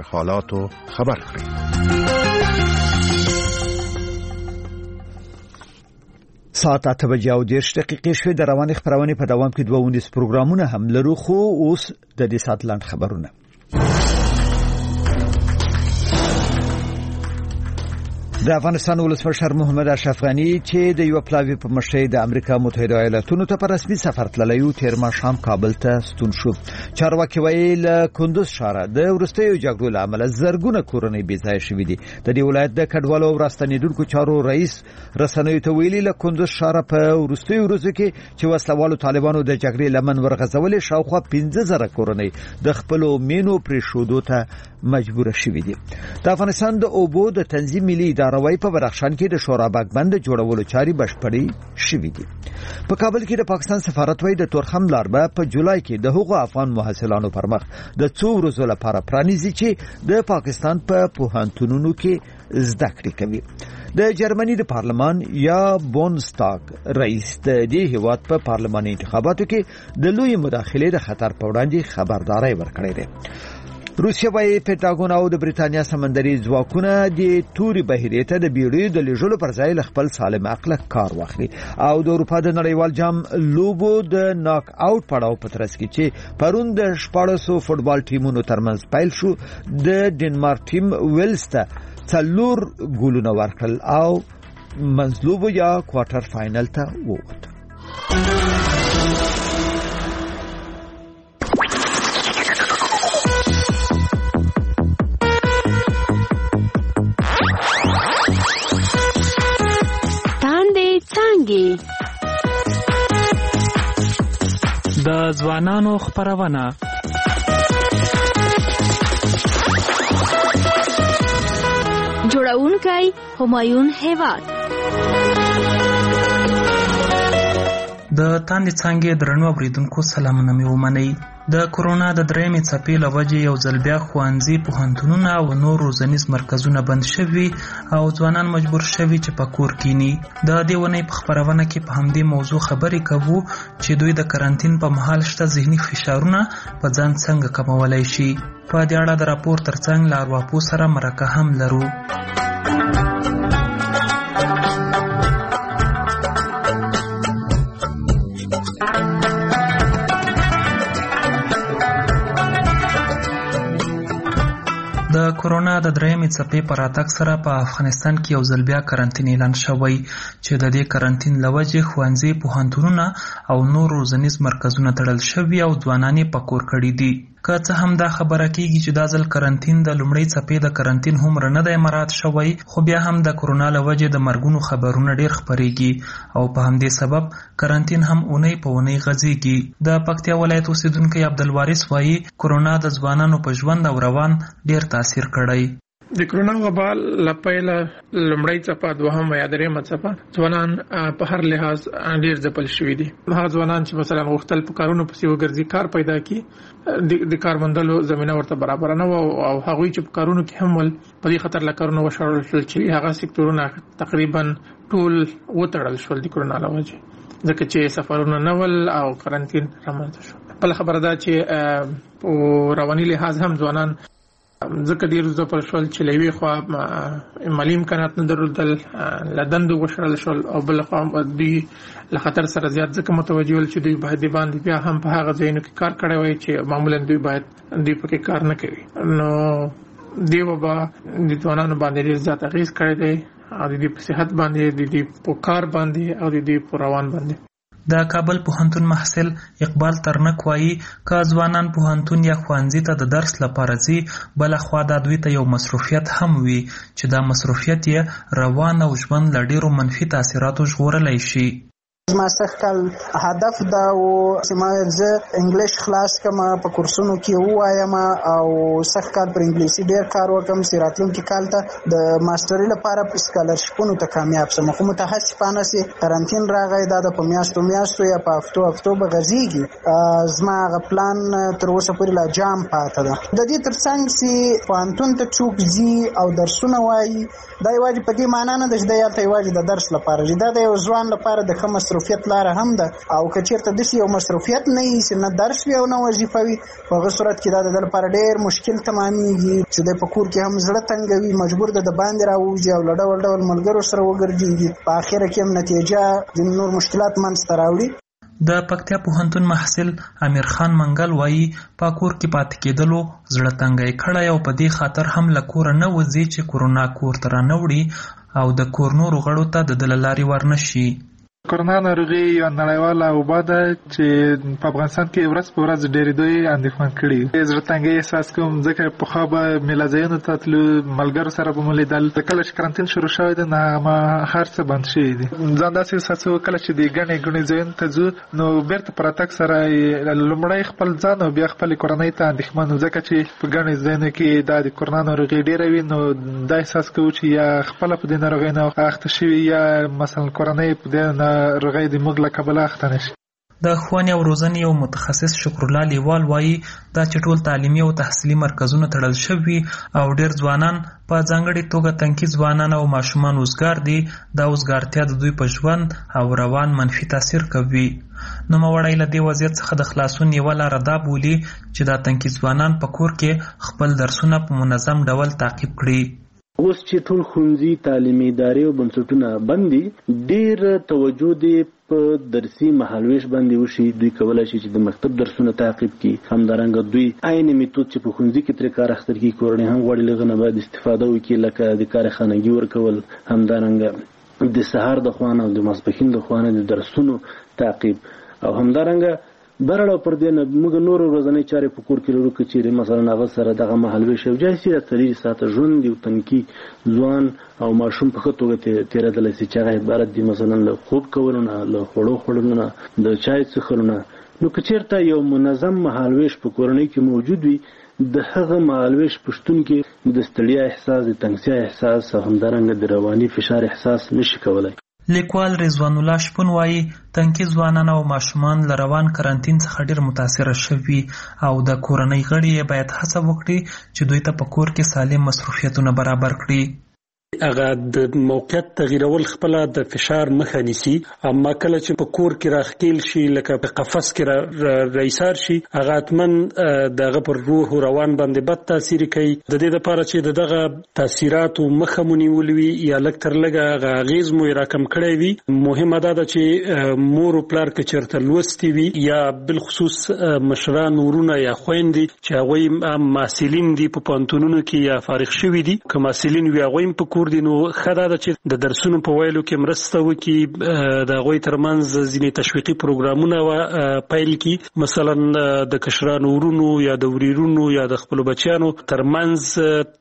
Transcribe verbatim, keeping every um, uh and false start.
حالاتو خبر کړي. ساعت اته بجې او دېرش دقیقې شوې. د روانې خپرونې په دوام کې دوه ونیز پروګرامونه هم لرو، خو اوس د دې ساعت لاند خبرونه. د افغانستان ولسمشر محمد اشرف غنی چې د یو پلاوی په مشرۍ د امریکا متحده ایالاتونو ته په رسمي سفر تللی و، تیر ماښام کابل ته ستون شو. چارواکي وایي له کندوز ښاره د وروستیو جګړو له امله زرګونه کورنۍ بې ځایه شوي دي. د دې ولایت د کډوالو او راستنېدونکو چارو رئیس رسنیو ته ویلي له کندوز ښاره په وروستیو ورځو کې چې وسلوالو طالبانو د جګړې لمن ورغځولې، شاوخوا پنځه زره کورنۍ د خپلو مینو پرېښودو ته مجبوره شوي دي. د افغانستان د اوبو د تنظیم ملي اداره په بدخشان کې د شورابک بند جوړولو چاري بشپړې شوې دي. په کابل کې د پاکستان سفارت وایي د تورخم لار به په جولای کې د هغو افغان محصلانو پر مخ د څو ورځو لپاره پرانیزي چې د پاکستان په پوهنتونونو کې زده کړې کوي. د جرمني د پارلمان یا بونستاګ رئیس د دې هیواد په پارلماني انتخاباتو کې د لوی مداخلې د خطر په وړاندې خبرداري ورکړې ده. روسیه وايي پینټاګون او د بریتانیا سمندري ځواکونه د توري بهیرې ته د بیړیو د لېږلو پر ځای خپل سالم عقله کار واخلي. او د اروپا د نړیوال جام لوبو د ناک آوټ پړاو په ترڅ کې چې پرون د شپاړسو فوټبال ټیمونو ترمنځ پیل شو، د ډنمارک ټیم ویلز ته څلور ګولونه ورکړل او منځلوبو یا کوارټر فاینل ته ووت. د ځوانانو خپرونه جوړونکی همایون هیواد. د تاندې څانګې درنو اوریدونکو سلامونه مې ومنئ. د کورونا د درېیمې څپې له وجې یو ځل بیا ښوونځي، پوهنتونونه او نور روزنیز مرکزونه بند شوي او ځوانان مجبور شوي چې په کور کینی. د دې ونې په خپرونه کې په همدې موضوع خبرې کوو چې دوی د کرنټین په مهال شته ذهني فشارونه په ځان څنګه کمولی شي. په دې اړه د راپور ترڅنګ له ارواپوه سره مرکه هم لرو. د کورونا د درېیمې څپې په راتګ سره په افغانستان کې یو ځل بیا کرنټین اعلان شوی چې د دې کرنټین له وجې ښوونځي، پوهنتونونه او نور روزنیز مرکزونه تړل شوي او ځوانان یې په کور کړي دي. که څه هم دا خبره کېږي چې دا ځل کرنټین د لومړۍ څپې د کرنټین هومره نه دی مراعات شوی، خو بیا هم د کورونا له وجې د مرګونو خبرونه ډېر خپرېږي او په همدې سبب کرنټین هم اونۍ په اونۍ غځېږي. د پکتیا ولایت اوسېدونکی عبدالوارث وایي کورونا د ځوانانو په ژوند او روان ډېر تاثیر کړی. د کرونا وبا لپاره لمړی څپه، دوهم یا درېیمه څپه ځوانان په هر لحاظ ډېر ځپل شوي دي. هغه ځوانان چې مثلا غوښتل په کارونو پسې وګرځي، کار پیدا کړي، د کار موندلو زمینه ورته برابر نه و او هغوی چې په کارونو کې هم ول په دې خطر له کارونو وشړل شول چې هغه سکتورونه تقریبا ټول وتړل شول د کرونا له وجې، ځکه چې سفرونه نه ول او کرنټین رامنځته شو. بله خبره ده چې په رواني لحاظ هم ځوانان ځکه ډېر ځپل شول چې له یوې خوا مالي امکانات نه درلودل، له دندو وشړل شول او بله خوا دوی له خطر سره زیات ځکه متوجه ول چې دوی باید د باندې بیا هم په هغه ځایونو کې کار کړی وای چې معمولا دوی باید دوی پکې کار نه کوي. نو دې وبا د ځوانانو باندې ډېر زیات اغېز کړی دی او د دې په صحت باندې، د دې په کار باندې او د دې په روان باندې. د کابل پوهنتون محصل اقبال ترنک وایي که ځوانان پوهنتون یا ښوونځي ته د درس لپاره ځي، بله خوا دا دوی ته یو مصروفیت هم وي چې دا مصروفیت یې روان او ژوند له ډېرو منفي تاثیراتو ژغورلی شي. زما سخت کال هدف دا و چې ما زه انګلیش خلاص کم په کورسونو کې ووایم او سخت کال پر انګلیسي ډېر کار وکم چې راتلونکي کال ته د ماسټري لپاره په سکالرشپونو ته کامیاب شم. خو متاسفانه چې کرنټین راغی، دا د په میاشتو میاشتو یا په هفتو هفتو به غځېږي. زما هغه پلان تر اوسه پورې لا جام پاته ده. د دې تر څنګ چې پوهنتون ته څوک ځي او درسونه وایي، دا یوازې په دې معنا نه ده چې دا یالته یوازې د درس لپاره ځي، دا د یو ځوان لپاره د ښه مصروف مصروفیت لار هم ده او که چیرته د یو مصروفیت نه یې نه درس وي او نه وظیفه وي په هغه صورت کې دا د لپاره ډېر مشکل تمامېږي چې د په کور کې هم زړه تنګوي مجبور ده د باندې راوځي او له ډول ډول ملګرو سره وګرځېږي په اخره کې هم نتیجه د نور مشکلات منځته راوړي. د پکتیا پوهنتون محصل امیر خان منګل وایي په کور کې پاتې کېدلو زړه تنګی کړی او په دې خاطر هم له کوره نه وځي چې کورونا کور ته رانوړي او د کور نورو غړو ته د ده له لارې ورنشي. کرونا ناروغي یو نړیواله وبا ده چې په افغانستان کې ورځ په ورځ ډېرېدو یې اندېښمن کړي. زړه تنګۍ احساس کوم ځکه پخوا به میله ځایونو ته تلو ملګرو سره به مو لیدل. کله چې کرنټین شروع شوی دی نو هغه هر څه بند شوي دي. ځان داسې احساسوو کله چې د ګڼې ګڼې ځایونو ته ځو نو بېرته په راتګ سره لومړی خپل ځان او بیا خپلې کورنۍ ته اندېښمن وو ځکه چې په ګڼې ځایونو کې دا د کرونا ناروغي ډېره وي نو دا احساس کوو چې یا خپله په دې ناروغۍ نه اخته شوي یا مثلا کورنۍ په دې ناروغۍ د موږ له کبله اخته نه شي. د ښوونې او روزنې یو متخصص شکرالله لیوال وایي دا چې ټول تعلیمي او تحصیلي مرکزونه تړل شوي او ډېر ځوانان په ځانګړې توګه تنکي ځوانان او ماشومان وزګار دي دا وزګارتیا د دوی په ژوند او روان منفي تاثیر کوي. نوموړی له دې وضعیت څخه د خلاصون یوه لاره دا بولي چې دا تنکي ځوانان په کور کې خپل درسونه په منظم ډول تعقیب کړي. اوس چې ټول ښوونځي تعلیمي ادارې او بنسټونه بند دي ډېر توجه دې په درسي مهالویش باندې وشي. دوی کولی شي چې د مکتب درسونه تعقیب کړي. همدارنګه دوی عین میتود چې په ښوونځي کې ترې کار اخیستل کېږي کورنۍ هم غواړي له هغه نه باید استفاده وکړي لکه د کارخانګي ورکول همدارنګه د سهار د خوا نه او د ماسپښین د خوا نه د درسونو تعقیب او همدارنګه برړه پر دې نه موږ نور ورځنۍ چارې په کور کې لرو که چیرې مثلا هغه سره دغه مهالویش او جایسي څلور ساعته ژوند یو تنکي ځوان او ماشوم په ښه توګه تېرېدلی سي چې هغه عبارت دي مثلا له خوب کولو نه له خوړو خوړلو نه د چای څښلو نه. نو که چېرته یو منظم مهالویش په کورنۍ کې موجود وي د هغه مهالویش په شتون کې د ستړیا احساس د تنګسیا احساس او همدارنګه د رواني فشار احساس نشي کولی. لیکوال رضوان الله شپون وایي تنکي ځوانان او ماشومان له روان کرنټین څخه ډېر متاثره شوي او د کورنۍ غړي باید هڅه وکړي چې دوی ته په کور کې سالم مصروفیتونه برابر کړي. هغه د موقعیت تغیرول خپل د فشار مخه نیسي اما کله چې په کور کې راخکیل شي لکه په قفس کې رئیسار شي هغه اتمن دغه پر روح او روان باندې بد تاثیر کوي. د دې لپاره چې دغه تاثیرات مخه مونیول وي یا لکتر لګه غیز مو راکم کړی وي مهمه ده چې مور او پلار کې چرته لوستي وي یا بل خصوص مشران ورونه یا خويندې چې هغه محصلین دي په پانتونونو کې یا فارغ شوي دي که محصلین وي هغه په کور دي نو خدا د چې د درسونو په ویلو کې مرسته وکړي د هغوی ترمنځ ځینې تشویقي پروګرامونه پیل کړي مثلا د کشرانو ورونو یا د وریرونو یا د خپلو بچیانو ترمنځ